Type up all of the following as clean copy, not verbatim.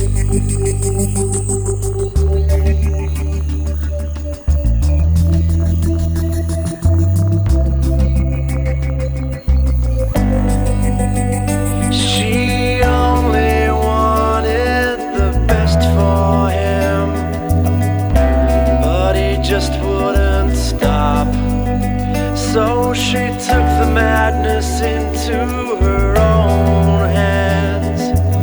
She only wanted the best for him, but he just wouldn't stop. So she took the madness into her own hands.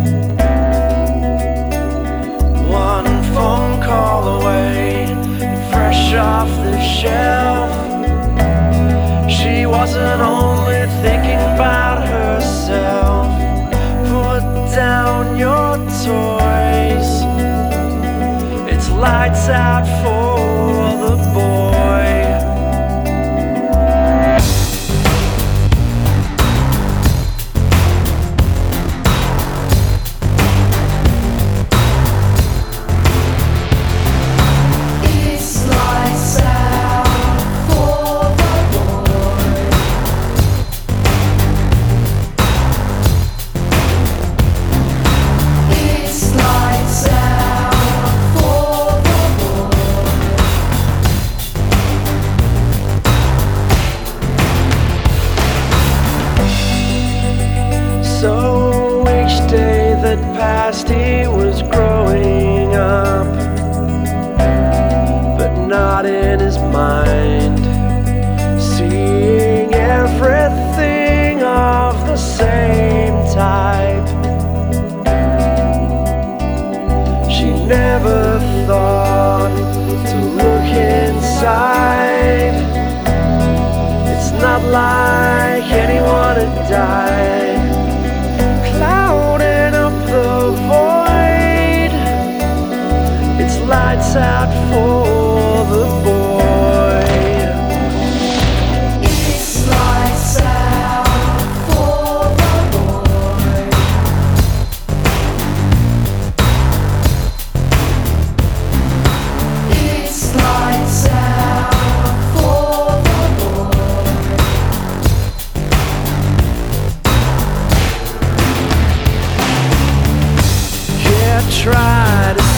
One phone call away, fresh off the shelf. She wasn't only thinking about herself. Put down your toys. It's lights out for the boy. So each day that passed he was growing up, but not in his mind, seeing everything of the same type. She never thought to look inside. It's not like anyone had died. Clouding up the void, it's lights out for the boy. It's lights out for the boy. It's lights out for the boy. Yeah, try to